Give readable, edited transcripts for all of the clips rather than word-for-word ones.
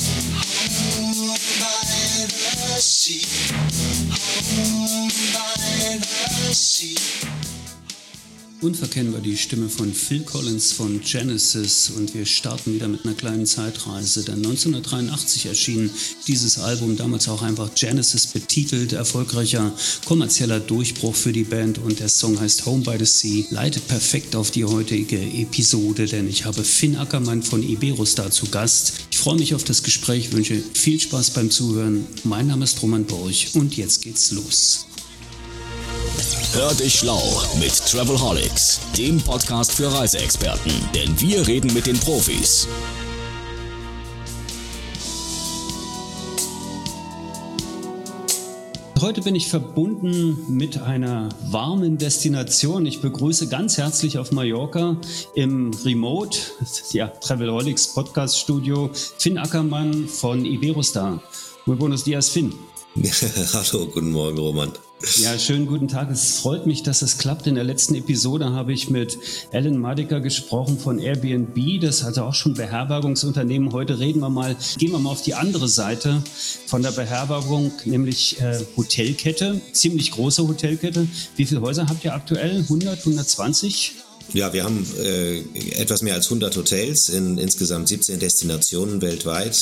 Home by the sea. Home by the sea. Unverkennbar die Stimme von Phil Collins von Genesis und wir starten wieder mit einer kleinen Zeitreise, denn 1983 erschien dieses Album, damals auch einfach Genesis betitelt, erfolgreicher kommerzieller Durchbruch für die Band und der Song heißt Home by the Sea, leitet perfekt auf die heutige Episode, denn ich habe Finn Ackermann von Iberostar zu Gast. Ich freue mich auf das Gespräch, wünsche viel Spaß beim Zuhören. Mein Name ist Roman Borch und jetzt geht's los. Hör dich schlau mit Travelholics, dem Podcast für Reiseexperten, denn wir reden mit den Profis. Heute bin ich verbunden mit einer warmen Destination. Ich begrüße ganz herzlich auf Mallorca im Remote, Travelholics Podcast Studio, Finn Ackermann von Iberostar. Muy buenos dias, Finn. Hallo, guten Morgen, Roman. Ja, schönen guten Tag. Es freut mich, dass es klappt. In der letzten Episode habe ich mit Alan Madiker gesprochen von Airbnb. Das hatte auch schon Beherbergungsunternehmen. Heute gehen wir mal auf die andere Seite von der Beherbergung, nämlich Hotelkette. Ziemlich große Hotelkette. Wie viele Häuser habt ihr aktuell? 100, 120? Ja, wir haben etwas mehr als 100 Hotels in insgesamt 17 Destinationen weltweit.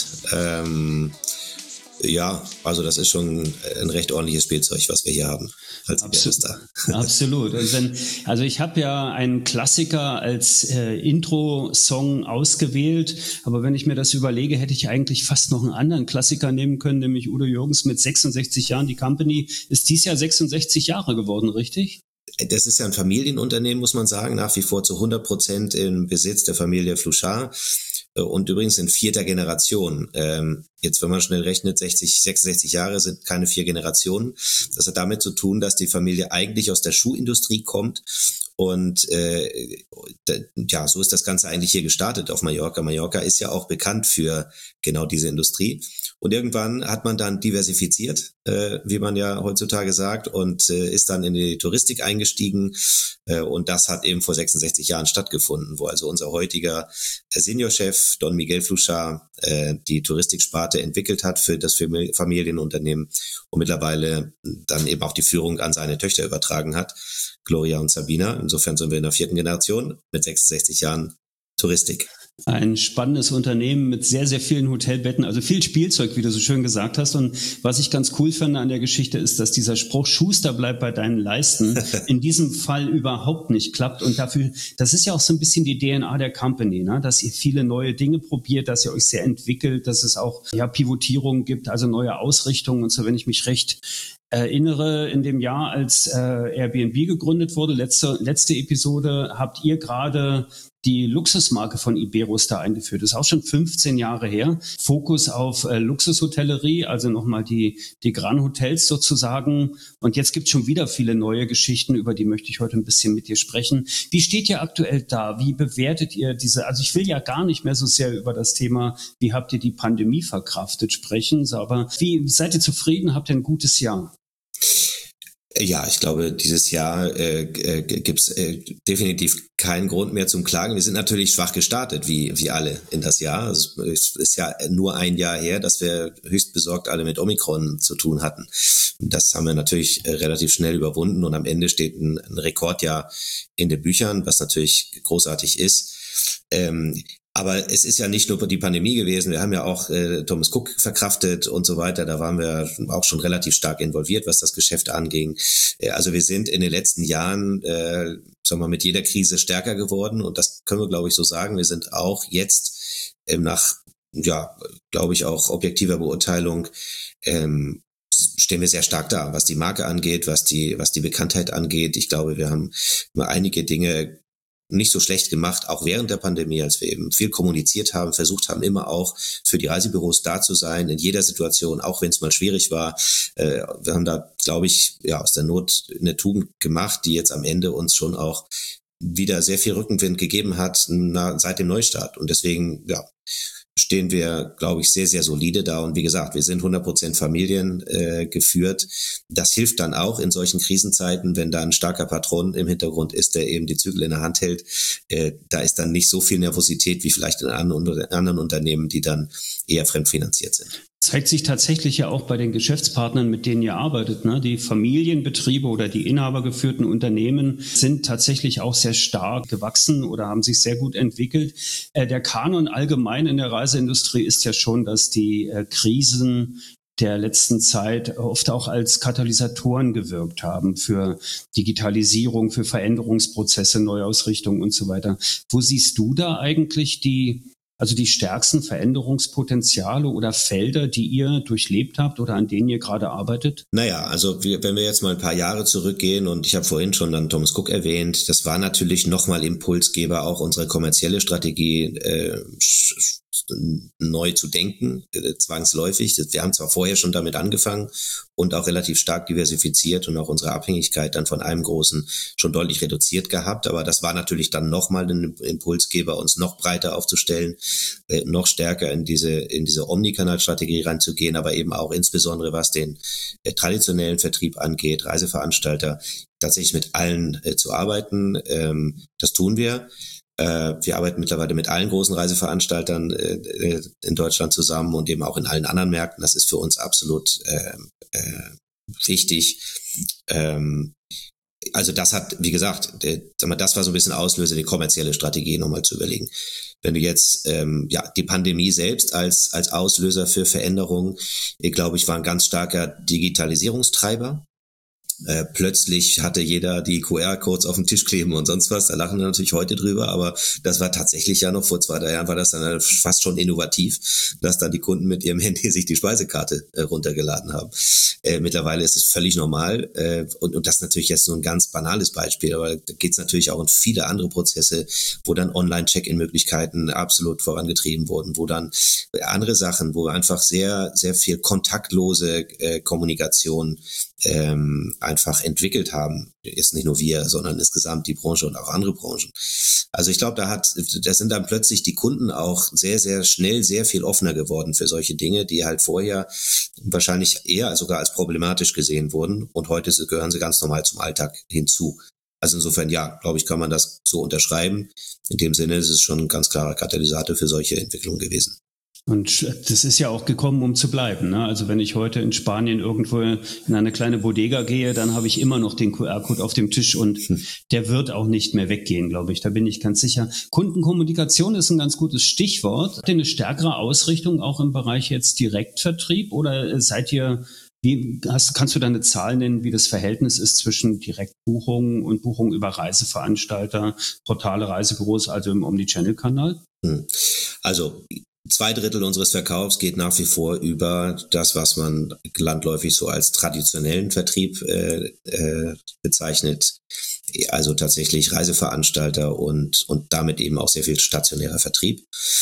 Ja, also das ist schon ein recht ordentliches Spielzeug, was wir hier haben als Iberostar. Absolut. Also ich habe ja einen Klassiker als Intro-Song ausgewählt, aber wenn ich mir das überlege, hätte ich eigentlich fast noch einen anderen Klassiker nehmen können, nämlich Udo Jürgens mit 66 Jahren. Die Company ist dieses Jahr 66 Jahre geworden, richtig? Das ist ja ein Familienunternehmen, muss man sagen, nach wie vor zu 100% im Besitz der Familie Fluchard. Und übrigens in 4. Generation. Jetzt, wenn man schnell rechnet, 66 Jahre sind keine 4 Generationen. Das hat damit zu tun, dass die Familie eigentlich aus der Schuhindustrie kommt. Und so ist das Ganze eigentlich hier gestartet auf Mallorca. Mallorca ist ja auch bekannt für genau diese Industrie. Und irgendwann hat man dann diversifiziert, wie man ja heutzutage sagt, und ist dann in die Touristik eingestiegen. Und das hat eben vor 66 Jahren stattgefunden, wo also unser heutiger Seniorchef Don Miguel Fluchard die Touristiksparte entwickelt hat für das Familienunternehmen und mittlerweile dann eben auch die Führung an seine Töchter übertragen hat, Gloria und Sabina. Insofern sind wir in der 4. Generation mit 66 Jahren Touristik. Ein spannendes Unternehmen mit sehr, sehr vielen Hotelbetten, also viel Spielzeug, wie du so schön gesagt hast. Und was ich ganz cool finde an der Geschichte ist, dass dieser Spruch Schuster bleibt bei deinen Leisten in diesem Fall überhaupt nicht klappt. Und dafür, das ist ja auch so ein bisschen die DNA der Company, ne? Dass ihr viele neue Dinge probiert, dass ihr euch sehr entwickelt, dass es auch Pivotierungen gibt, also neue Ausrichtungen und so, wenn ich mich recht erinnere, in dem Jahr, als Airbnb gegründet wurde, letzte Episode, habt ihr gerade die Luxusmarke von Iberostar eingeführt. Das ist auch schon 15 Jahre her. Fokus auf Luxushotellerie, also nochmal die Gran Hotels sozusagen. Und jetzt gibt es schon wieder viele neue Geschichten, über die möchte ich heute ein bisschen mit dir sprechen. Wie steht ihr aktuell da? Wie bewertet ihr also ich will ja gar nicht mehr so sehr über das Thema, wie habt ihr die Pandemie verkraftet, sprechen, aber wie seid ihr zufrieden? Habt ihr ein gutes Jahr? Ja, ich glaube, dieses Jahr gibt's definitiv keinen Grund mehr zum Klagen. Wir sind natürlich schwach gestartet, wie alle in das Jahr. Also es ist ja nur ein Jahr her, dass wir höchst besorgt alle mit Omikron zu tun hatten. Das haben wir natürlich relativ schnell überwunden und am Ende steht ein Rekordjahr in den Büchern, was natürlich großartig ist. Aber es ist ja nicht nur die Pandemie gewesen, wir haben ja auch Thomas Cook verkraftet und so weiter. Da waren wir auch schon relativ stark involviert, was das Geschäft anging. Also wir sind in den letzten Jahren, mit jeder Krise stärker geworden und das können wir, glaube ich, so sagen. Wir sind auch jetzt nach, glaube ich, auch objektiver Beurteilung, stehen wir sehr stark da, was die Marke angeht, was die Bekanntheit angeht. Ich glaube, wir haben einige Dinge nicht so schlecht gemacht, auch während der Pandemie, als wir eben viel kommuniziert haben, versucht haben, immer auch für die Reisebüros da zu sein, in jeder Situation, auch wenn es mal schwierig war. Wir haben da, glaube ich, aus der Not eine Tugend gemacht, die jetzt am Ende uns schon auch wieder sehr viel Rückenwind gegeben hat seit dem Neustart. Und deswegen, stehen wir, glaube ich, sehr, sehr solide da. Und wie gesagt, wir sind 100% Familien geführt. Das hilft dann auch in solchen Krisenzeiten, wenn da ein starker Patron im Hintergrund ist, der eben die Zügel in der Hand hält. Da ist dann nicht so viel Nervosität wie vielleicht in anderen Unternehmen, die dann eher fremdfinanziert sind. Zeigt sich tatsächlich ja auch bei den Geschäftspartnern, mit denen ihr arbeitet, ne? Die Familienbetriebe oder die inhabergeführten Unternehmen sind tatsächlich auch sehr stark gewachsen oder haben sich sehr gut entwickelt. Der Kanon allgemein in der Reiseindustrie ist ja schon, dass die Krisen der letzten Zeit oft auch als Katalysatoren gewirkt haben für Digitalisierung, für Veränderungsprozesse, Neuausrichtung und so weiter. Wo siehst du da eigentlich die stärksten Veränderungspotenziale oder Felder, die ihr durchlebt habt oder an denen ihr gerade arbeitet? Naja, also wenn wir jetzt mal ein paar Jahre zurückgehen, und ich habe vorhin schon dann Thomas Cook erwähnt, das war natürlich nochmal Impulsgeber, auch unsere kommerzielle Strategie neu zu denken, zwangsläufig. Wir haben zwar vorher schon damit angefangen und auch relativ stark diversifiziert und auch unsere Abhängigkeit dann von einem Großen schon deutlich reduziert gehabt, aber das war natürlich dann nochmal ein Impulsgeber, uns noch breiter aufzustellen, noch stärker in diese Omnikanal-Strategie reinzugehen, aber eben auch insbesondere was den traditionellen Vertrieb angeht, Reiseveranstalter, tatsächlich mit allen zu arbeiten. Das tun wir. Wir arbeiten mittlerweile mit allen großen Reiseveranstaltern in Deutschland zusammen und eben auch in allen anderen Märkten. Das ist für uns absolut wichtig. Also das hat, wie gesagt, das war so ein bisschen Auslöser, die kommerzielle Strategie nochmal zu überlegen. Wenn du jetzt die Pandemie selbst als Auslöser für Veränderungen, glaube ich, war ein ganz starker Digitalisierungstreiber. Plötzlich hatte jeder die QR-Codes auf dem Tisch kleben und sonst was. Da lachen wir natürlich heute drüber, aber das war tatsächlich ja noch vor 2-3 Jahren war das dann fast schon innovativ, dass dann die Kunden mit ihrem Handy sich die Speisekarte runtergeladen haben. Mittlerweile ist es völlig normal und das ist natürlich jetzt so ein ganz banales Beispiel, aber da geht es natürlich auch in viele andere Prozesse, wo dann Online-Check-in-Möglichkeiten absolut vorangetrieben wurden, wo dann andere Sachen, wo wir einfach sehr, sehr viel kontaktlose Kommunikation einfach entwickelt haben. Jetzt nicht nur wir, sondern insgesamt die Branche und auch andere Branchen. Also ich glaube, da sind dann plötzlich die Kunden auch sehr, sehr schnell sehr viel offener geworden für solche Dinge, die halt vorher wahrscheinlich eher sogar als problematisch gesehen wurden und heute gehören sie ganz normal zum Alltag hinzu. Also insofern, ja, glaube ich, kann man das so unterschreiben. In dem Sinne ist es schon ein ganz klarer Katalysator für solche Entwicklungen gewesen. Und das ist ja auch gekommen, um zu bleiben, ne? Also wenn ich heute in Spanien irgendwo in eine kleine Bodega gehe, dann habe ich immer noch den QR-Code auf dem Tisch und der wird auch nicht mehr weggehen, glaube ich. Da bin ich ganz sicher. Kundenkommunikation ist ein ganz gutes Stichwort. Habt ihr eine stärkere Ausrichtung auch im Bereich jetzt Direktvertrieb oder seid ihr, kannst du da eine Zahl nennen, wie das Verhältnis ist zwischen Direktbuchungen und Buchungen über Reiseveranstalter, Portale, Reisebüros, also im Omnichannel-Kanal? Also 2/3 unseres Verkaufs geht nach wie vor über das, was man landläufig so als traditionellen Vertrieb bezeichnet. Also tatsächlich Reiseveranstalter und damit eben auch sehr viel stationärer Vertrieb.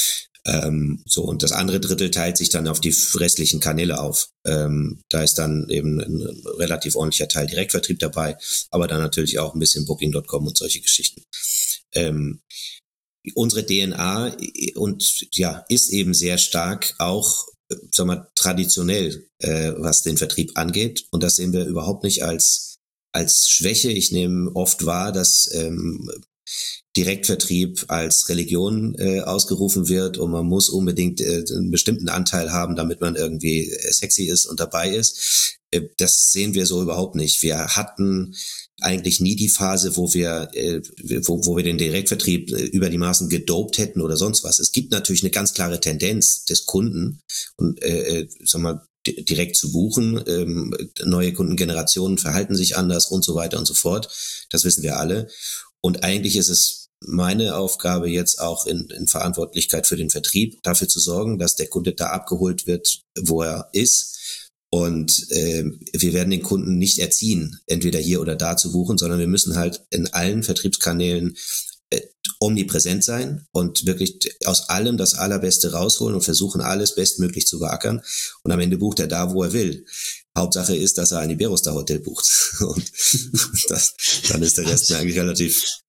Und das andere Drittel teilt sich dann auf die restlichen Kanäle auf. Da ist dann eben ein relativ ordentlicher Teil Direktvertrieb dabei, aber dann natürlich auch ein bisschen Booking.com und solche Geschichten. Unsere DNA ist eben sehr stark auch, traditionell, was den Vertrieb angeht. Und das sehen wir überhaupt nicht als Schwäche. Ich nehme oft wahr, dass Direktvertrieb als Religion ausgerufen wird und man muss unbedingt einen bestimmten Anteil haben, damit man irgendwie sexy ist und dabei ist. Das sehen wir so überhaupt nicht. Wir hatten eigentlich nie die Phase, wo wir den Direktvertrieb über die Maßen gedopt hätten oder sonst was. Es gibt natürlich eine ganz klare Tendenz des Kunden und direkt zu buchen. Neue Kundengenerationen verhalten sich anders und so weiter und so fort. Das wissen wir alle. Und eigentlich ist es meine Aufgabe jetzt auch in Verantwortlichkeit für den Vertrieb, dafür zu sorgen, dass der Kunde da abgeholt wird, wo er ist. Und wir werden den Kunden nicht erziehen, entweder hier oder da zu buchen, sondern wir müssen halt in allen Vertriebskanälen omnipräsent sein und wirklich aus allem das Allerbeste rausholen und versuchen, alles bestmöglich zu beackern. Und am Ende bucht er da, wo er will. Hauptsache ist, dass er ein Iberostar-Hotel bucht. Und dann ist der Rest eigentlich relativ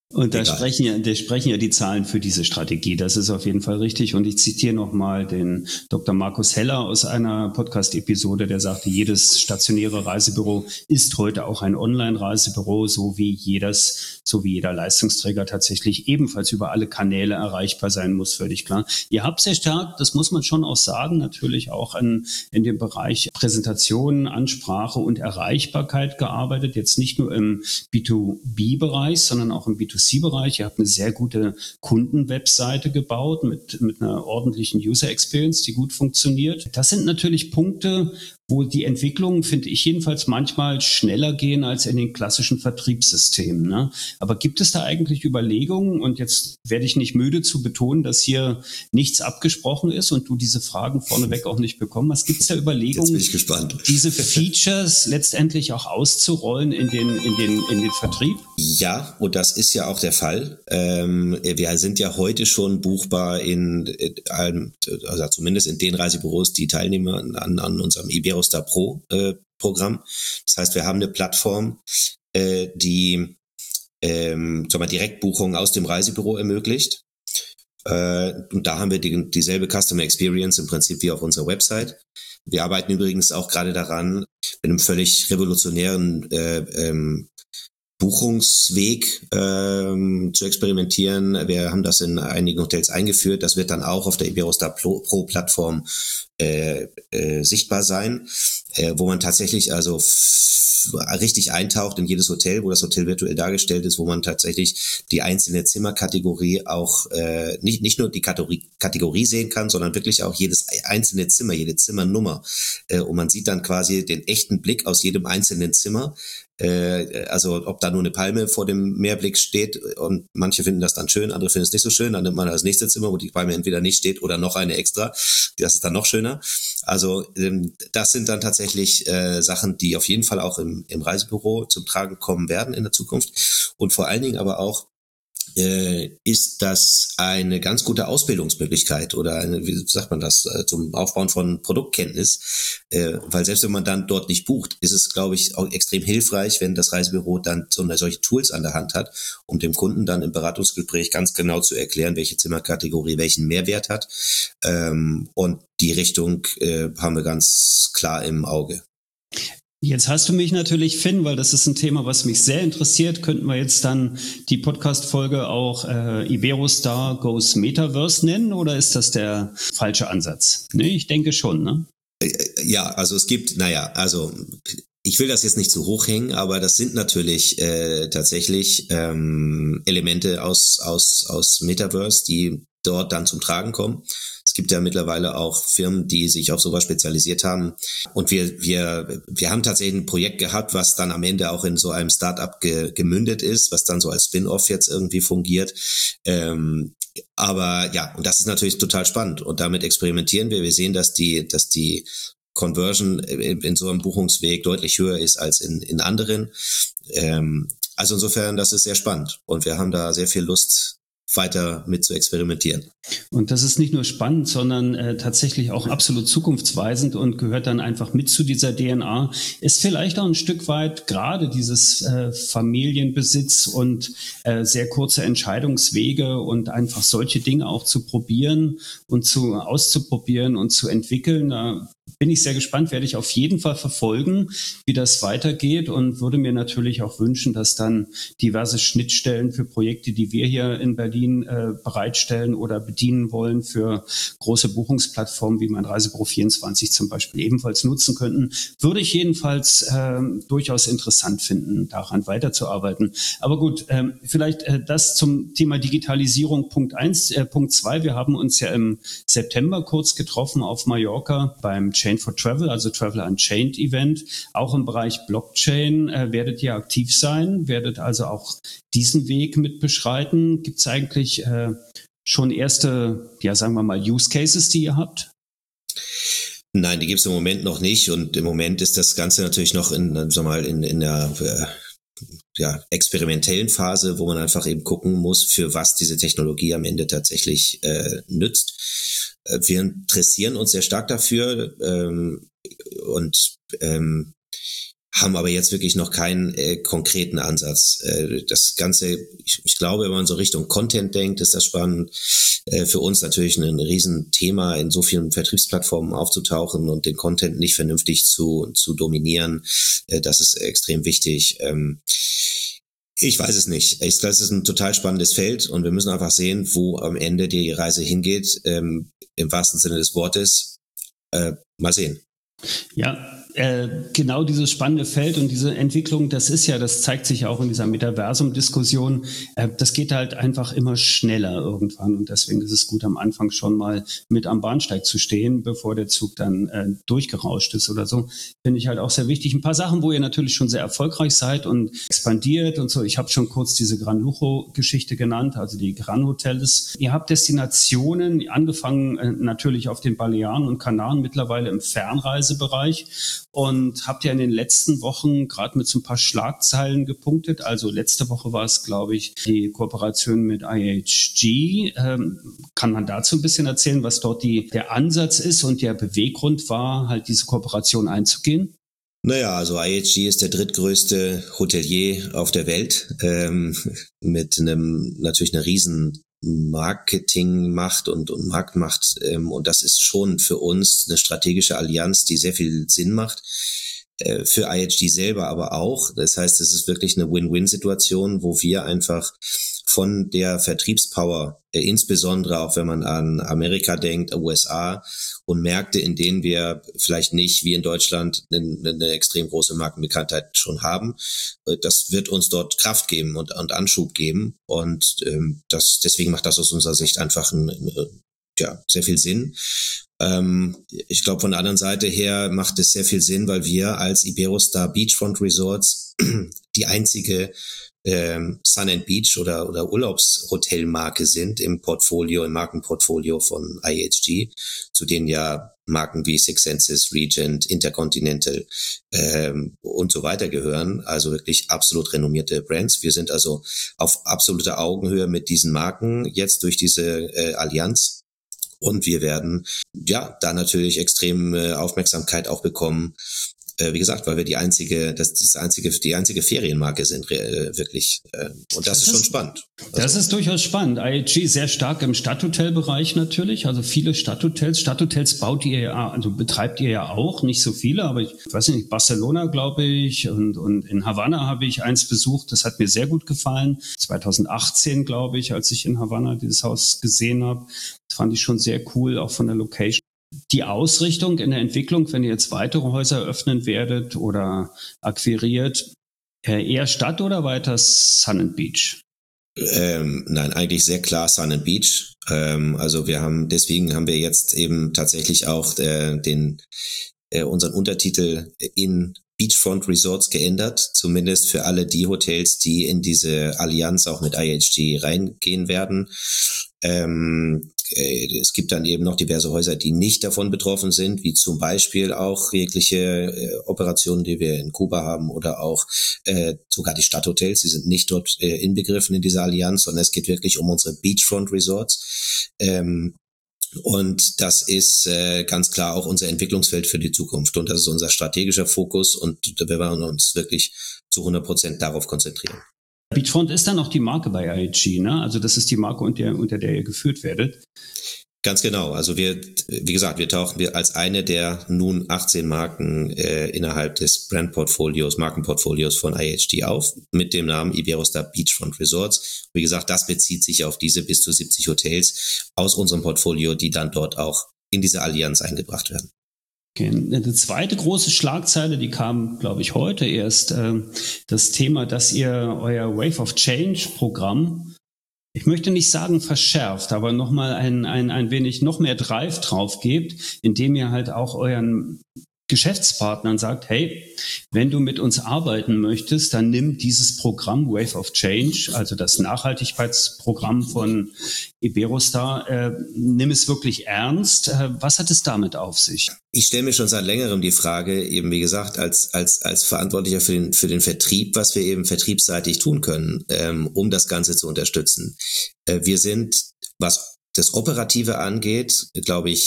Und da sprechen ja die Zahlen für diese Strategie. Das ist auf jeden Fall richtig. Und ich zitiere nochmal den Dr. Markus Heller aus einer Podcast-Episode, der sagte, jedes stationäre Reisebüro ist heute auch ein Online-Reisebüro, so wie jeder Leistungsträger tatsächlich ebenfalls über alle Kanäle erreichbar sein muss, völlig klar. Ihr habt sehr stark, das muss man schon auch sagen, natürlich auch in dem Bereich Präsentation, Ansprache und Erreichbarkeit gearbeitet. Jetzt nicht nur im B2B-Bereich, sondern auch im B2C-Bereich. Ihr habt eine sehr gute Kundenwebseite gebaut mit einer ordentlichen User Experience, die gut funktioniert. Das sind natürlich Punkte, wo die Entwicklungen, finde ich jedenfalls, manchmal schneller gehen als in den klassischen Vertriebssystemen. Ne? Aber gibt es da eigentlich Überlegungen, und jetzt werde ich nicht müde zu betonen, dass hier nichts abgesprochen ist und du diese Fragen vorneweg auch nicht bekommen hast, gibt es da Überlegungen, jetzt bin ich gespannt, diese Features letztendlich auch auszurollen in den Vertrieb? Ja, und das ist ja auch der Fall. Wir sind ja heute schon buchbar in allen, also zumindest in den Reisebüros, die teilnehmen an unserem Iberostar Pro Programm. Das heißt, wir haben eine Plattform, die Direktbuchungen aus dem Reisebüro ermöglicht. Und da haben wir dieselbe Customer Experience im Prinzip wie auf unserer Website. Wir arbeiten übrigens auch gerade daran, mit einem völlig revolutionären Buchungsweg zu experimentieren. Wir haben das in einigen Hotels eingeführt. Das wird dann auch auf der Iberostar Pro Plattform sichtbar sein, wo man tatsächlich also richtig eintaucht in jedes Hotel, wo das Hotel virtuell dargestellt ist, wo man tatsächlich die einzelne Zimmerkategorie auch nicht nur die Kategorie sehen kann, sondern wirklich auch jedes einzelne Zimmer, jede Zimmernummer. Und man sieht dann quasi den echten Blick aus jedem einzelnen Zimmer. Also ob da nur eine Palme vor dem Meerblick steht, und manche finden das dann schön, andere finden es nicht so schön, dann nimmt man das nächste Zimmer, wo die Palme entweder nicht steht oder noch eine extra, das ist dann noch schöner. Also das sind dann tatsächlich Sachen, die auf jeden Fall auch im Reisebüro zum Tragen kommen werden in der Zukunft, und vor allen Dingen aber auch ist das eine ganz gute Ausbildungsmöglichkeit oder wie sagt man das, zum Aufbauen von Produktkenntnis, weil selbst wenn man dann dort nicht bucht, ist es, glaube ich, auch extrem hilfreich, wenn das Reisebüro dann solche Tools an der Hand hat, um dem Kunden dann im Beratungsgespräch ganz genau zu erklären, welche Zimmerkategorie welchen Mehrwert hat, und die Richtung haben wir ganz klar im Auge. Jetzt hast du mich natürlich, Finn, weil das ist ein Thema, was mich sehr interessiert. Könnten wir jetzt dann die Podcast-Folge auch Iberostar Goes Metaverse nennen, oder ist das der falsche Ansatz? Nee, ich denke schon, ne? Ja, also es gibt, ich will das jetzt nicht zu hoch hängen, aber das sind natürlich tatsächlich Elemente aus Metaverse, die dort dann zum Tragen kommen. Es gibt ja mittlerweile auch Firmen, die sich auf sowas spezialisiert haben. Und wir haben tatsächlich ein Projekt gehabt, was dann am Ende auch in so einem Startup gemündet ist, was dann so als Spin-off jetzt irgendwie fungiert. Aber ja, und das ist natürlich total spannend. Und damit experimentieren wir. Wir sehen, dass die Conversion in so einem Buchungsweg deutlich höher ist als in anderen. Also insofern, das ist sehr spannend. Und wir haben da sehr viel Lust, weiter mit zu experimentieren. Und das ist nicht nur spannend, sondern tatsächlich auch absolut zukunftsweisend und gehört dann einfach mit zu dieser DNA. Ist vielleicht auch ein Stück weit gerade dieses Familienbesitz und sehr kurze Entscheidungswege und einfach solche Dinge auch zu probieren und auszuprobieren und zu entwickeln. Da bin ich sehr gespannt, werde ich auf jeden Fall verfolgen, wie das weitergeht, und würde mir natürlich auch wünschen, dass dann diverse Schnittstellen für Projekte, die wir hier in Berlin bereitstellen oder bedienen wollen, für große Buchungsplattformen wie mein Reisebüro24 zum Beispiel ebenfalls nutzen könnten. Würde ich jedenfalls durchaus interessant finden, daran weiterzuarbeiten. Aber gut, vielleicht das zum Thema Digitalisierung Punkt 1. Punkt 2, wir haben uns ja im September kurz getroffen auf Mallorca beim Chain for Travel, also Travel Unchained Event. Auch im Bereich Blockchain werdet ihr aktiv sein, werdet also auch diesen Weg mit beschreiten. Gibt es eigentlich schon erste, sagen wir mal, Use Cases, die ihr habt? Nein, die gibt es im Moment noch nicht, und im Moment ist das Ganze natürlich noch in der experimentellen Phase, wo man einfach eben gucken muss, für was diese Technologie am Ende tatsächlich nützt. Wir interessieren uns sehr stark dafür und haben aber jetzt wirklich noch keinen konkreten Ansatz. Das Ganze, ich glaube, wenn man so Richtung Content denkt, ist das spannend. Für uns natürlich ein Riesenthema, in so vielen Vertriebsplattformen aufzutauchen und den Content nicht vernünftig zu dominieren. Das ist extrem wichtig. Ich weiß es nicht. Ich glaube, es ist ein total spannendes Feld und wir müssen einfach sehen, wo am Ende die Reise hingeht, im wahrsten Sinne des Wortes. Mal sehen. Ja, genau dieses spannende Feld und diese Entwicklung, das zeigt sich auch in dieser Metaversum-Diskussion. Das geht halt einfach immer schneller irgendwann und deswegen ist es gut, am Anfang schon mal mit am Bahnsteig zu stehen, bevor der Zug dann durchgerauscht ist oder so. Finde ich halt auch sehr wichtig. Ein paar Sachen, wo ihr natürlich schon sehr erfolgreich seid und expandiert und so. Ich habe schon kurz diese Gran Lujo-Geschichte genannt, also die Gran Hotels. Ihr habt Destinationen, angefangen natürlich auf den Balearen und Kanaren, mittlerweile im Fernreisebereich. Und habt ihr in den letzten Wochen gerade mit so ein paar Schlagzeilen gepunktet? Also letzte Woche war es, glaube ich, die Kooperation mit IHG. Kann man dazu ein bisschen erzählen, was dort der Ansatz ist und der Beweggrund war, halt diese Kooperation einzugehen? Naja, also IHG ist der drittgrößte Hotelier auf der Welt, mit natürlich einer riesen Marketingmacht und Marktmacht. Und das ist schon für uns eine strategische Allianz, die sehr viel Sinn macht. Für IHG selber aber auch. Das heißt, es ist wirklich eine Win-Win-Situation, wo wir einfach von der Vertriebspower, insbesondere auch wenn man an Amerika denkt, USA und Märkte, in denen wir vielleicht nicht wie in Deutschland eine extrem große Markenbekanntheit schon haben, das wird uns dort Kraft geben und Anschub geben und deswegen macht das aus unserer Sicht einfach sehr viel Sinn. Ich glaube, von der anderen Seite her macht es sehr viel Sinn, weil wir als Iberostar Beachfront Resorts die einzige Sun and Beach oder Urlaubshotelmarke sind im Markenportfolio von IHG, zu denen ja Marken wie Six Senses, Regent, Intercontinental und so weiter gehören, also wirklich absolut renommierte Brands. Wir sind also auf absoluter Augenhöhe mit diesen Marken jetzt durch diese Allianz. Und wir werden da natürlich extrem Aufmerksamkeit auch bekommen. Wie gesagt, weil wir die einzige Ferienmarke sind, wirklich. Und das ist schon spannend. Das ist durchaus spannend. IHG sehr stark im Stadthotelbereich natürlich. Also viele Stadthotels. Stadthotels betreibt ihr ja auch. Nicht so viele, aber ich weiß nicht, Barcelona, glaube ich, und in Havanna habe ich eins besucht. Das hat mir sehr gut gefallen. 2018, glaube ich, als ich in Havanna dieses Haus gesehen habe. Das fand ich schon sehr cool, auch von der Location. Die Ausrichtung in der Entwicklung, wenn ihr jetzt weitere Häuser öffnen werdet oder akquiriert, eher Stadt oder weiter Sun and Beach? Nein, eigentlich sehr klar Sun and Beach. Also deswegen haben wir jetzt eben tatsächlich auch unseren Untertitel in Beachfront Resorts geändert, zumindest für alle die Hotels, die in diese Allianz auch mit IHG reingehen werden. Es gibt dann eben noch diverse Häuser, die nicht davon betroffen sind, wie zum Beispiel auch jegliche Operationen, die wir in Kuba haben oder auch sogar die Stadthotels, die sind nicht dort inbegriffen in dieser Allianz, sondern es geht wirklich um unsere Beachfront Resorts. Und das ist ganz klar auch unser Entwicklungsfeld für die Zukunft und das ist unser strategischer Fokus und wir werden uns wirklich zu 100% darauf konzentrieren. Beachfront ist dann auch die Marke bei IHG, ne? Also das ist die Marke, unter der ihr geführt werdet. Ganz genau. Also wir tauchen als eine der nun 18 Marken innerhalb des Markenportfolios von IHG auf, mit dem Namen Iberostar Beachfront Resorts. Wie gesagt, das bezieht sich auf diese bis zu 70 Hotels aus unserem Portfolio, die dann dort auch in diese Allianz eingebracht werden. Okay. Eine zweite große Schlagzeile, die kam, glaube ich, heute erst, das Thema, dass ihr euer Wave of Change Programm, ich möchte nicht sagen verschärft, aber nochmal ein wenig noch mehr Drive drauf gebt, indem ihr halt auch euren Geschäftspartnern sagt, hey, wenn du mit uns arbeiten möchtest, dann nimm dieses Programm Wave of Change, also das Nachhaltigkeitsprogramm von Iberostar, nimm es wirklich ernst. Was hat es damit auf sich? Ich stelle mir schon seit längerem die Frage, eben wie gesagt, als Verantwortlicher für den Vertrieb, was wir eben vertriebsseitig tun können, um das Ganze zu unterstützen. Wir sind, was das Operative angeht, glaube ich,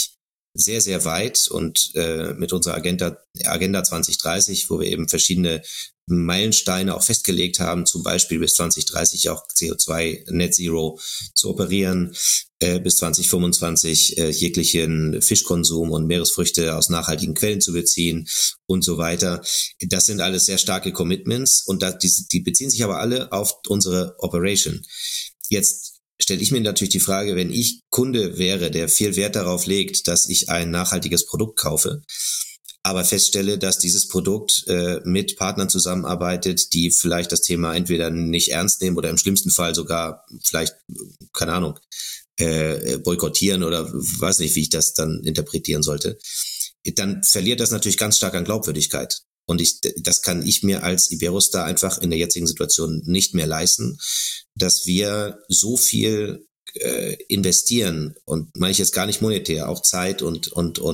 sehr, sehr weit und mit unserer Agenda 2030, wo wir eben verschiedene Meilensteine auch festgelegt haben, zum Beispiel bis 2030 auch CO2 Net Zero zu operieren, bis 2025 jeglichen Fischkonsum und Meeresfrüchte aus nachhaltigen Quellen zu beziehen und so weiter. Das sind alles sehr starke Commitments und die beziehen sich aber alle auf unsere Operation. Jetzt stelle ich mir natürlich die Frage, wenn ich Kunde wäre, der viel Wert darauf legt, dass ich ein nachhaltiges Produkt kaufe, aber feststelle, dass dieses Produkt mit Partnern zusammenarbeitet, die vielleicht das Thema entweder nicht ernst nehmen oder im schlimmsten Fall sogar vielleicht, keine Ahnung, boykottieren oder weiß nicht, wie ich das dann interpretieren sollte, dann verliert das natürlich ganz stark an Glaubwürdigkeit. Und das kann ich mir als Iberostar einfach in der jetzigen Situation nicht mehr leisten, dass wir so viel investieren und meine ich jetzt gar nicht monetär, auch Zeit und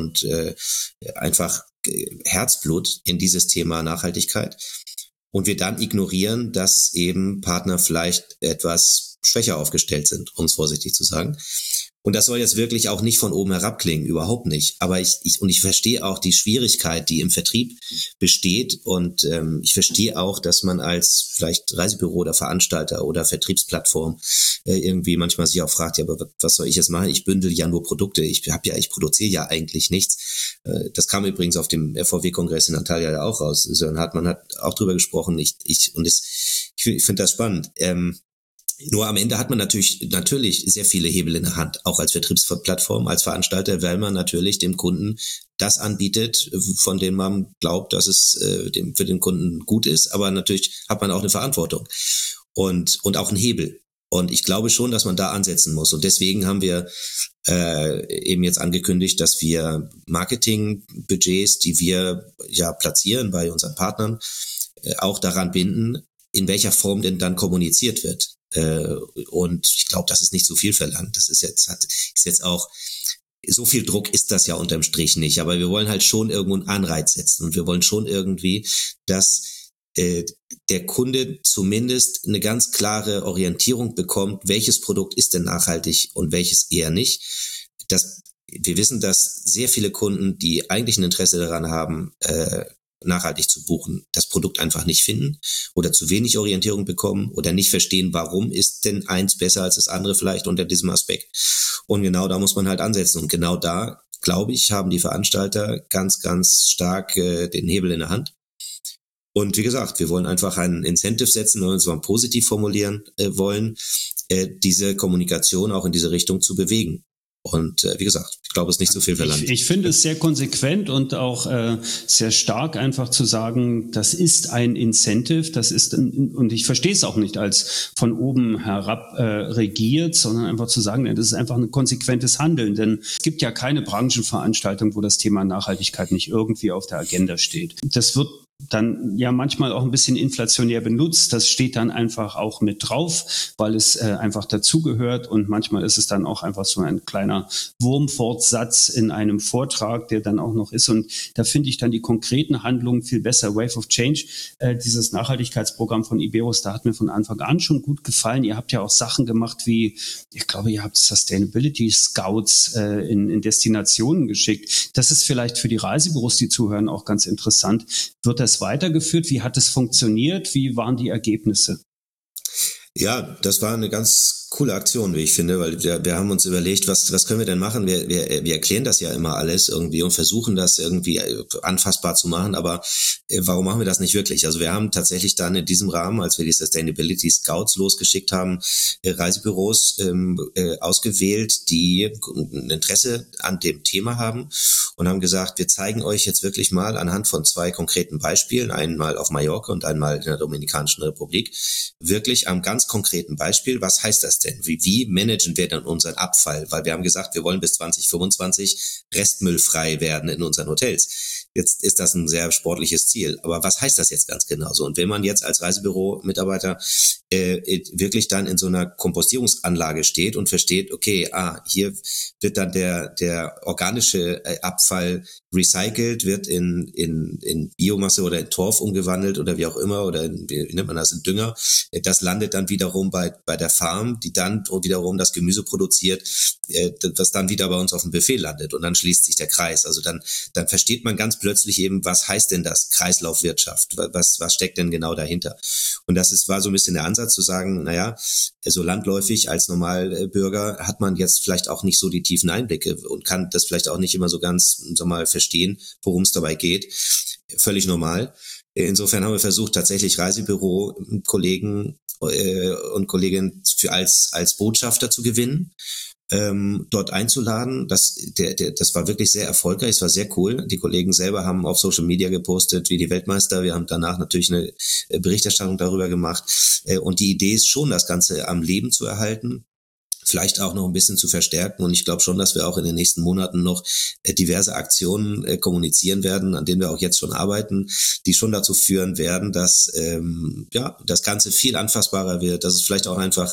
einfach Herzblut in dieses Thema Nachhaltigkeit und wir dann ignorieren, dass eben Partner vielleicht etwas schwächer aufgestellt sind, um es vorsichtig zu sagen. Und das soll jetzt wirklich auch nicht von oben herab klingen, überhaupt nicht. Aber ich verstehe auch die Schwierigkeit, die im Vertrieb besteht. Und ich verstehe auch, dass man als vielleicht Reisebüro oder Veranstalter oder Vertriebsplattform irgendwie manchmal sich auch fragt, ja, aber was soll ich jetzt machen? Ich bündel ja nur Produkte. Ich produziere ja eigentlich nichts. Das kam übrigens auf dem FVW-Kongress in Antalya ja auch raus. Sören Hartmann hat auch drüber gesprochen. Ich finde das spannend. Nur am Ende hat man natürlich sehr viele Hebel in der Hand, auch als Vertriebsplattform, als Veranstalter, weil man natürlich dem Kunden das anbietet, von dem man glaubt, dass es für den Kunden gut ist. Aber natürlich hat man auch eine Verantwortung und auch einen Hebel. Und ich glaube schon, dass man da ansetzen muss. Und deswegen haben wir eben jetzt angekündigt, dass wir Marketingbudgets, die wir ja platzieren bei unseren Partnern, auch daran binden, in welcher Form denn dann kommuniziert wird. Und ich glaube, das ist nicht so viel verlangt. Das ist jetzt auch, so viel Druck ist das ja unterm Strich nicht. Aber wir wollen halt schon irgendwo einen Anreiz setzen. Und wir wollen schon irgendwie, dass der Kunde zumindest eine ganz klare Orientierung bekommt, welches Produkt ist denn nachhaltig und welches eher nicht. Wir wissen, dass sehr viele Kunden, die eigentlich ein Interesse daran haben, nachhaltig zu buchen, das Produkt einfach nicht finden oder zu wenig Orientierung bekommen oder nicht verstehen, warum ist denn eins besser als das andere vielleicht unter diesem Aspekt. Und genau da muss man halt ansetzen. Und genau da, glaube ich, haben die Veranstalter ganz, ganz stark den Hebel in der Hand. Und wie gesagt, wir wollen einfach einen Incentive setzen, wenn wir uns mal positiv formulieren wollen, diese Kommunikation auch in diese Richtung zu bewegen. Und wie gesagt, ich glaube, es ist nicht so viel verlangt. Ich finde es sehr konsequent und auch sehr stark, einfach zu sagen, das ist ein Incentive, und ich verstehe es auch nicht als von oben herab regiert, sondern einfach zu sagen, das ist einfach ein konsequentes Handeln. Denn es gibt ja keine Branchenveranstaltung, wo das Thema Nachhaltigkeit nicht irgendwie auf der Agenda steht. Das wird dann ja manchmal auch ein bisschen inflationär benutzt. Das steht dann einfach auch mit drauf, weil es einfach dazugehört. Und manchmal ist es dann auch einfach so ein kleiner Wurmfortsatz in einem Vortrag, der dann auch noch ist. Und da finde ich dann die konkreten Handlungen viel besser. Wave of Change, dieses Nachhaltigkeitsprogramm von Iberostar hat mir von Anfang an schon gut gefallen. Ihr habt ja auch Sachen gemacht wie, ich glaube, ihr habt Sustainability Scouts in Destinationen geschickt. Das ist vielleicht für die Reisebüros, die zuhören, auch ganz interessant. Wird das weitergeführt? Wie hat es funktioniert? Wie waren die Ergebnisse? Ja, das war eine ganz coole Aktion, wie ich finde, weil wir haben uns überlegt, was können wir denn machen? Wir erklären das ja immer alles irgendwie und versuchen das irgendwie anfassbar zu machen, aber warum machen wir das nicht wirklich? Also wir haben tatsächlich dann in diesem Rahmen, als wir die Sustainability Scouts losgeschickt haben, Reisebüros ausgewählt, die ein Interesse an dem Thema haben und haben gesagt, wir zeigen euch jetzt wirklich mal anhand von 2 konkreten Beispielen, einmal auf Mallorca und einmal in der Dominikanischen Republik, wirklich am ganz konkreten Beispiel, was heißt das denn? Wie managen wir dann unseren Abfall? Weil wir haben gesagt, wir wollen bis 2025 restmüllfrei werden in unseren Hotels. Jetzt ist das ein sehr sportliches Ziel. Aber was heißt das jetzt ganz genau so? Und wenn man jetzt als Reisebüro-Mitarbeiter wirklich dann in so einer Kompostierungsanlage steht und versteht, okay, hier wird dann der organische Abfall recycelt, wird in Biomasse oder in Torf umgewandelt oder wie auch immer, oder wie nennt man das, in Dünger. Das landet dann wiederum bei der Farm, die dann wiederum das Gemüse produziert, was dann wieder bei uns auf dem Buffet landet, und dann schließt sich der Kreis. Also dann versteht man ganz plötzlich eben, was heißt denn das Kreislaufwirtschaft? Was steckt denn genau dahinter? Und war so ein bisschen der Ansatz zu sagen, naja, so landläufig als Normalbürger hat man jetzt vielleicht auch nicht so die tiefen Einblicke und kann das vielleicht auch nicht immer so ganz, verstehen, worum es dabei geht. Völlig normal. Insofern haben wir versucht, tatsächlich Reisebüro-Kollegen und Kolleginnen als Botschafter zu gewinnen, dort einzuladen. Das war wirklich sehr erfolgreich, es war sehr cool. Die Kollegen selber haben auf Social Media gepostet, wie die Weltmeister. Wir haben danach natürlich eine Berichterstattung darüber gemacht. Und die Idee ist schon, das Ganze am Leben zu erhalten, vielleicht auch noch ein bisschen zu verstärken. Und ich glaube schon, dass wir auch in den nächsten Monaten noch diverse Aktionen kommunizieren werden, an denen wir auch jetzt schon arbeiten, die schon dazu führen werden, dass das Ganze viel anfassbarer wird, dass es vielleicht auch einfach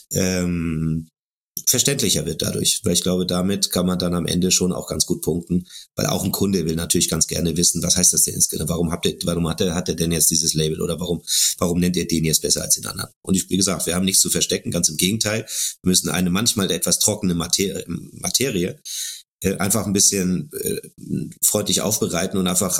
verständlicher wird dadurch, weil ich glaube, damit kann man dann am Ende schon auch ganz gut punkten, weil auch ein Kunde will natürlich ganz gerne wissen, was heißt das denn jetzt genau, warum hat er denn jetzt dieses Label, oder warum nennt ihr den jetzt besser als den anderen? Und wie gesagt, wir haben nichts zu verstecken, ganz im Gegenteil, wir müssen eine manchmal etwas trockene Materie einfach ein bisschen freundlich aufbereiten und einfach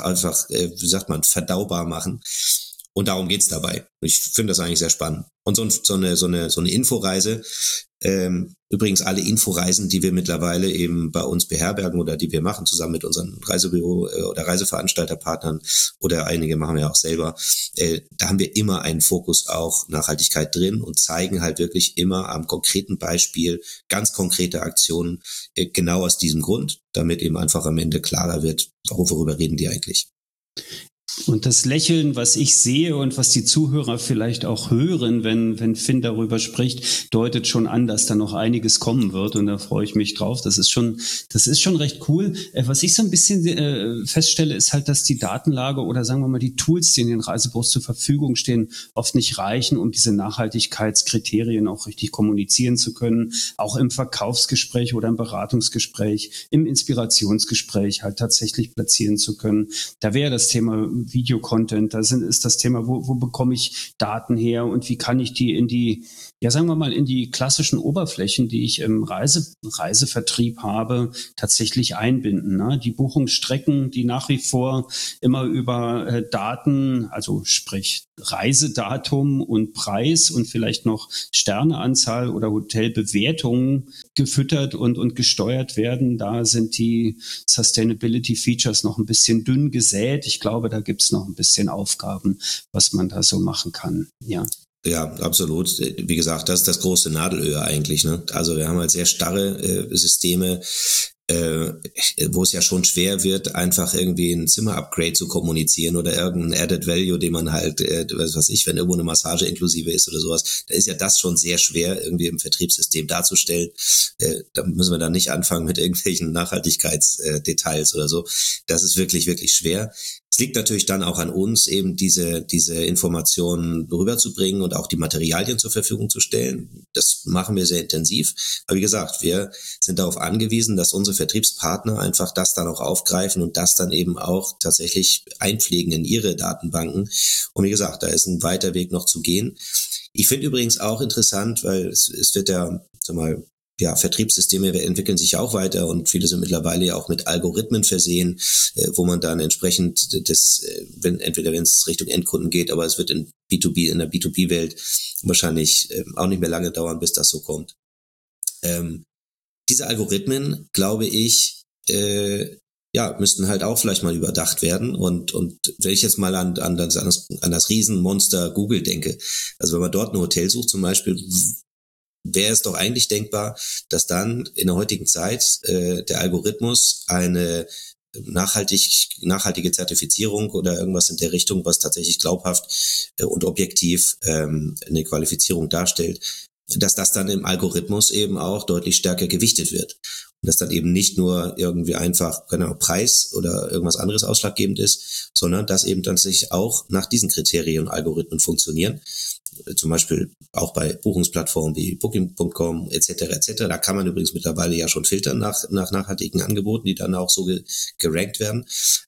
verdaubar machen. Und darum geht's dabei. Ich finde das eigentlich sehr spannend. Und so eine Inforeise, übrigens alle Inforeisen, die wir mittlerweile eben bei uns beherbergen oder die wir machen zusammen mit unseren Reisebüro oder Reiseveranstalterpartnern, oder einige machen wir auch selber, da haben wir immer einen Fokus auch Nachhaltigkeit drin und zeigen halt wirklich immer am konkreten Beispiel ganz konkrete Aktionen, genau aus diesem Grund, damit eben einfach am Ende klarer wird, worüber reden die eigentlich. Und das Lächeln, was ich sehe und was die Zuhörer vielleicht auch hören, wenn Finn darüber spricht, deutet schon an, dass da noch einiges kommen wird, und da freue ich mich drauf. Das ist schon recht cool. Was ich so ein bisschen feststelle, ist halt, dass die Datenlage oder sagen wir mal die Tools, die in den Reisebüros zur Verfügung stehen, oft nicht reichen, um diese Nachhaltigkeitskriterien auch richtig kommunizieren zu können, auch im Verkaufsgespräch oder im Beratungsgespräch, im Inspirationsgespräch halt tatsächlich platzieren zu können. Da wäre das Thema Videocontent, ist das Thema, wo bekomme ich Daten her und wie kann ich die in die klassischen Oberflächen, die ich im Reisevertrieb habe, tatsächlich einbinden. Ne? Die Buchungsstrecken, die nach wie vor immer über Daten, also sprich Reisedatum und Preis und vielleicht noch Sterneanzahl oder Hotelbewertungen gefüttert und gesteuert werden. Da sind die Sustainability Features noch ein bisschen dünn gesät. Ich glaube, da gibt es noch ein bisschen Aufgaben, was man da so machen kann. Ja. Ja, absolut. Wie gesagt, das ist das große Nadelöhr eigentlich. Ne? Also wir haben halt sehr starre Systeme, wo es ja schon schwer wird, einfach irgendwie ein Zimmer-Upgrade zu kommunizieren oder irgendein Added Value, den man halt, wenn irgendwo eine Massage inklusive ist oder sowas, da ist ja das schon sehr schwer irgendwie im Vertriebssystem darzustellen. Da müssen wir dann nicht anfangen mit irgendwelchen Nachhaltigkeitsdetails oder so. Das ist wirklich, wirklich schwer. Es liegt natürlich dann auch an uns, eben diese Informationen rüberzubringen und auch die Materialien zur Verfügung zu stellen. Das machen wir sehr intensiv. Aber wie gesagt, wir sind darauf angewiesen, dass unsere Vertriebspartner einfach das dann auch aufgreifen und das dann eben auch tatsächlich einpflegen in ihre Datenbanken. Und wie gesagt, da ist ein weiter Weg noch zu gehen. Ich finde übrigens auch interessant, weil es wird Vertriebssysteme entwickeln sich auch weiter und viele sind mittlerweile ja auch mit Algorithmen versehen, wo man dann entsprechend wenn es Richtung Endkunden geht, aber es wird in der B2B-Welt wahrscheinlich auch nicht mehr lange dauern, bis das so kommt. Diese Algorithmen, glaube ich, müssten halt auch vielleicht mal überdacht werden und wenn ich jetzt mal an das Riesenmonster Google denke, also wenn man dort ein Hotel sucht zum Beispiel, wäre es doch eigentlich denkbar, dass dann in der heutigen Zeit der Algorithmus eine nachhaltige Zertifizierung oder irgendwas in der Richtung, was tatsächlich glaubhaft und objektiv eine Qualifizierung darstellt, dass das dann im Algorithmus eben auch deutlich stärker gewichtet wird. Und dass dann eben nicht nur irgendwie einfach Preis oder irgendwas anderes ausschlaggebend ist, sondern dass eben tatsächlich auch nach diesen Kriterien und Algorithmen funktionieren. zum Beispiel auch bei Buchungsplattformen wie Booking.com etc. Da kann man übrigens mittlerweile ja schon filtern nach nachhaltigen Angeboten, die dann auch so gerankt werden.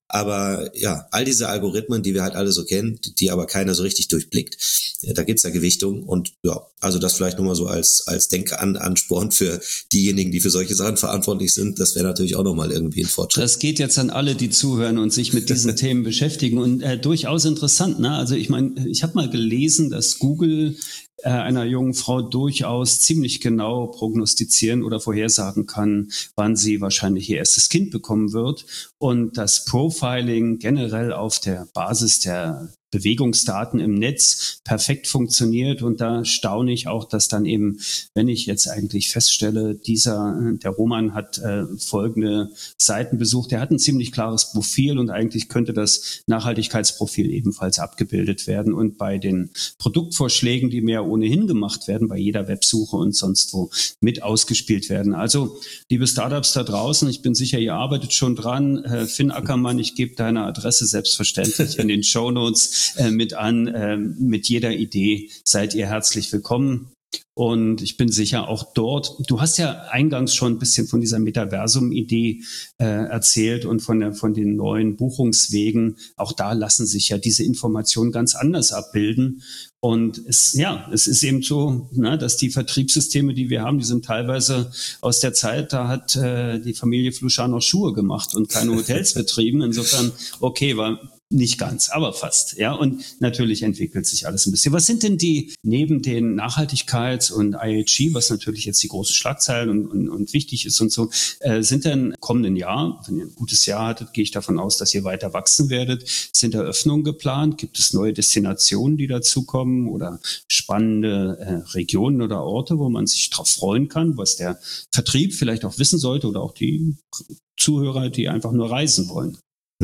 Aber ja, all diese Algorithmen, die wir halt alle so kennen, die aber keiner so richtig durchblickt, da gibt's ja Gewichtung und ja, also das vielleicht nochmal so als Denkansporn für diejenigen, die für solche Sachen verantwortlich sind. Das wäre natürlich auch nochmal irgendwie ein Fortschritt. Das geht jetzt an alle, die zuhören und sich mit diesen Themen beschäftigen und durchaus interessant, ne? Also ich meine, ich habe mal gelesen, dass Google einer jungen Frau durchaus ziemlich genau prognostizieren oder vorhersagen kann, wann sie wahrscheinlich ihr erstes Kind bekommen wird. Und das Profiling generell auf der Basis der Bewegungsdaten im Netz perfekt funktioniert. Und da staune ich auch, dass dann eben, wenn ich jetzt eigentlich feststelle, der Roman hat folgende Seiten besucht, der hat ein ziemlich klares Profil und eigentlich könnte das Nachhaltigkeitsprofil ebenfalls abgebildet werden. Und bei den Produktvorschlägen, die mir ohnehin gemacht werden, bei jeder Websuche und sonst wo mit ausgespielt werden. Also, liebe Startups da draußen, ich bin sicher, ihr arbeitet schon dran. Finn Ackermann, ich gebe deine Adresse selbstverständlich in den Shownotes mit an. Mit jeder Idee seid ihr herzlich willkommen. Und ich bin sicher auch dort, du hast ja eingangs schon ein bisschen von dieser Metaversum-Idee erzählt und von den neuen Buchungswegen. Auch da lassen sich ja diese Informationen ganz anders abbilden. Und es ist eben so, dass die Vertriebssysteme, die wir haben, die sind teilweise aus der Zeit, da hat die Familie Fluchar noch Schuhe gemacht und keine Hotels betrieben. Insofern, okay, war nicht ganz, aber fast. Ja, und natürlich entwickelt sich alles ein bisschen. Was sind denn die, neben den Nachhaltigkeits- und IHG, was natürlich jetzt die große Schlagzeilen und wichtig ist und so, sind denn im kommenden Jahr, wenn ihr ein gutes Jahr hattet, gehe ich davon aus, dass ihr weiter wachsen werdet, sind Eröffnungen geplant? Gibt es neue Destinationen, die dazukommen oder spannende Regionen oder Orte, wo man sich drauf freuen kann, was der Vertrieb vielleicht auch wissen sollte oder auch die Zuhörer, die einfach nur reisen wollen?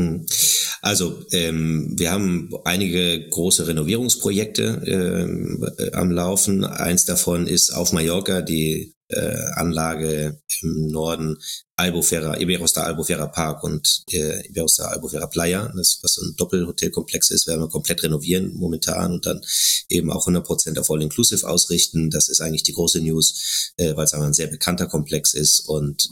Also wir haben einige große Renovierungsprojekte am Laufen. Eins davon ist auf Mallorca die Anlage im Norden Iberostar Albufera Park und Iberostar Albufera Playa, was so ein Doppelhotelkomplex ist, werden wir komplett renovieren momentan und dann eben auch 100% auf All-Inclusive ausrichten. Das ist eigentlich die große News, weil es ein sehr bekannter Komplex ist und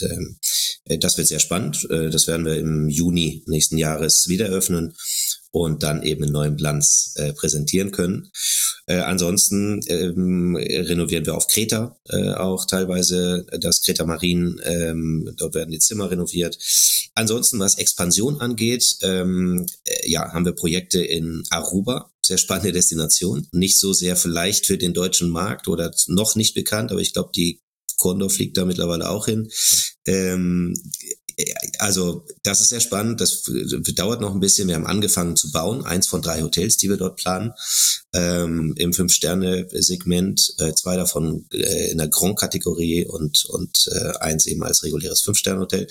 das wird sehr spannend. Das werden wir im Juni nächsten Jahres wieder eröffnen und dann eben in neuem Glanz präsentieren können. Ansonsten renovieren wir auf Kreta auch teilweise das Kreta Marin. Dort werden die Zimmer renoviert. Ansonsten, was Expansion angeht, haben wir Projekte in Aruba. Sehr spannende Destination. Nicht so sehr vielleicht für den deutschen Markt oder noch nicht bekannt, aber ich glaube, die Condor fliegt da mittlerweile auch hin. Also das ist sehr spannend, das dauert noch ein bisschen. Wir haben angefangen zu bauen, 1 von 3 Hotels, die wir dort planen, im 5-Sterne-Segment, 2 davon in der Grand-Kategorie und 1 eben als reguläres 5-Sterne-Hotel.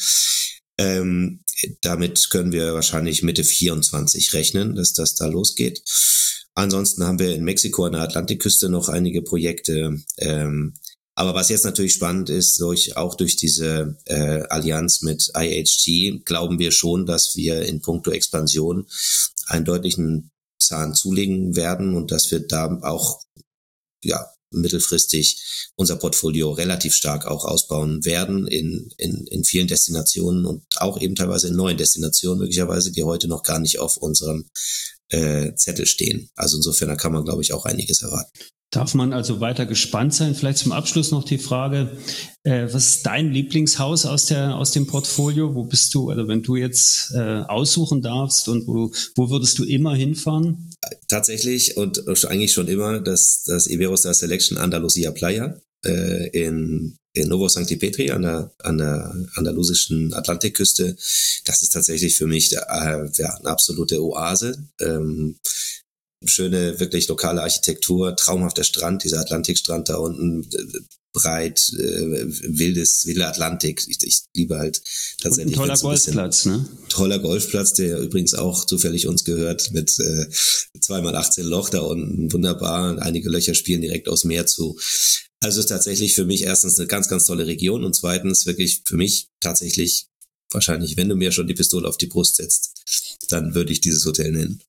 Damit können wir wahrscheinlich Mitte 24 rechnen, dass das da losgeht. Ansonsten haben wir in Mexiko an der Atlantikküste noch einige Projekte. Aber was jetzt natürlich spannend ist, auch durch diese Allianz mit IHG, glauben wir schon, dass wir in puncto Expansion einen deutlichen Zahn zulegen werden und dass wir da auch mittelfristig unser Portfolio relativ stark auch ausbauen werden in vielen Destinationen und auch eben teilweise in neuen Destinationen möglicherweise, die heute noch gar nicht auf unserem Zettel stehen. Also insofern, da kann man, glaube ich, auch einiges erwarten. Darf man also weiter gespannt sein? Vielleicht zum Abschluss noch die Frage, was ist dein Lieblingshaus aus dem Portfolio? Wo bist du, also wenn du jetzt aussuchen darfst und wo würdest du immer hinfahren? Tatsächlich und eigentlich schon immer das Iberostar Selection Andalusia Playa in Novo Sancti Petri an der andalusischen Atlantikküste. Das ist tatsächlich für mich eine absolute Oase. Schöne, wirklich lokale Architektur, traumhafter Strand, dieser Atlantikstrand da unten, breit, wilder Atlantik. Ich liebe halt tatsächlich. Und ein toller Golfplatz, ne? Toller Golfplatz, der übrigens auch zufällig uns gehört, mit 2x18 Loch da unten, wunderbar. Einige Löcher spielen direkt aufs Meer zu. Also ist tatsächlich für mich erstens eine ganz, ganz tolle Region und zweitens wirklich für mich tatsächlich wahrscheinlich, wenn du mir schon die Pistole auf die Brust setzt, dann würde ich dieses Hotel nennen.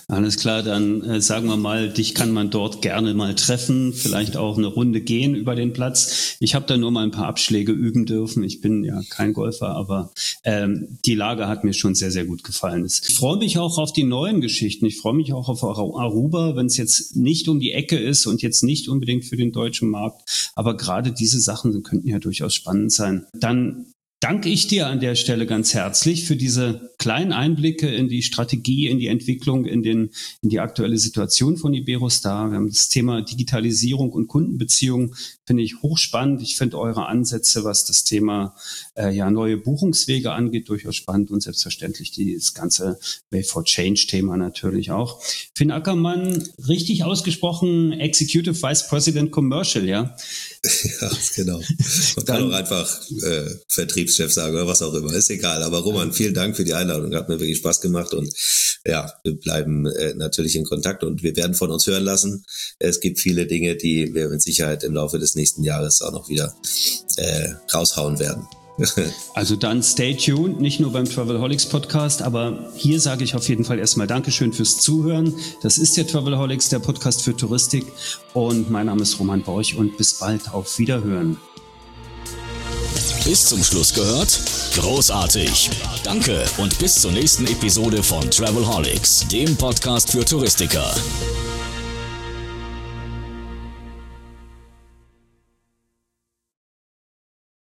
Alles klar, dann sagen wir mal, dich kann man dort gerne mal treffen, vielleicht auch eine Runde gehen über den Platz. Ich habe da nur mal ein paar Abschläge üben dürfen. Ich bin ja kein Golfer, aber die Lage hat mir schon sehr, sehr gut gefallen. Ich freue mich auch auf die neuen Geschichten. Ich freue mich auch auf Aruba, wenn es jetzt nicht um die Ecke ist und jetzt nicht unbedingt für den deutschen Markt. Aber gerade diese Sachen könnten ja durchaus spannend sein. Dann danke ich dir an der Stelle ganz herzlich für diese kleinen Einblicke in die Strategie, in die Entwicklung, in die aktuelle Situation von Iberostar. Wir haben das Thema Digitalisierung und Kundenbeziehungen, finde ich hochspannend. Ich finde eure Ansätze, was das Thema neue Buchungswege angeht, durchaus spannend und selbstverständlich das ganze Way for Change-Thema natürlich auch. Finn Ackermann, richtig ausgesprochen, Executive Vice President Commercial, ja? Ja, genau. Man kann auch einfach Vertriebschef sagen oder was auch immer, ist egal. Aber Roman, vielen Dank für die Einladung, hat mir wirklich Spaß gemacht und ja, wir bleiben natürlich in Kontakt und wir werden von uns hören lassen. Es gibt viele Dinge, die wir mit Sicherheit im Laufe des nächsten Jahres auch noch wieder raushauen werden. Also dann stay tuned, nicht nur beim Travelholics Podcast, aber hier sage ich auf jeden Fall erstmal Dankeschön fürs Zuhören. Das ist der Travelholics, der Podcast für Touristik und mein Name ist Roman Borch und bis bald, auf Wiederhören. Bis zum Schluss gehört? Großartig! Danke und bis zur nächsten Episode von Travelholics, dem Podcast für Touristiker.